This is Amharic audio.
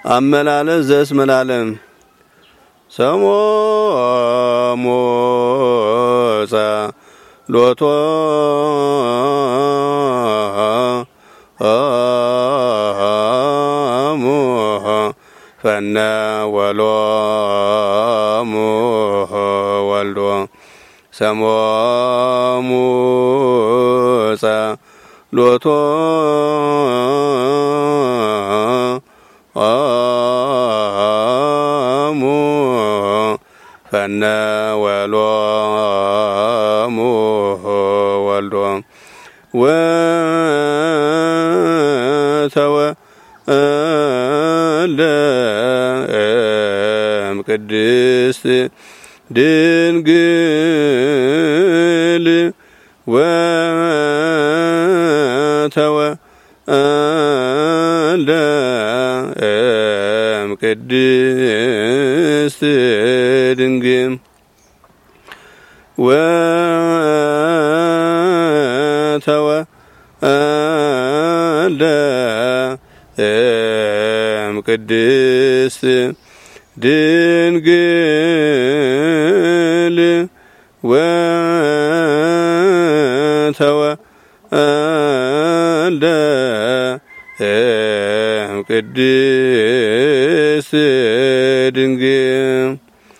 አመላለስ ዘእስመላለም ሰሞሙ ጸሎቶ ፈነ ወሎሙ ወልዶ ሰሞሙ ጸሎቶ ፈነ ወሎሙ ወልዶ ወተወልደ እምቅድስት ድንግል ወተወልደ እምቅድስት ድንግል ወተወልደ እምቅድስት ድንግል ወተወልደ እምቅድስት ድንግል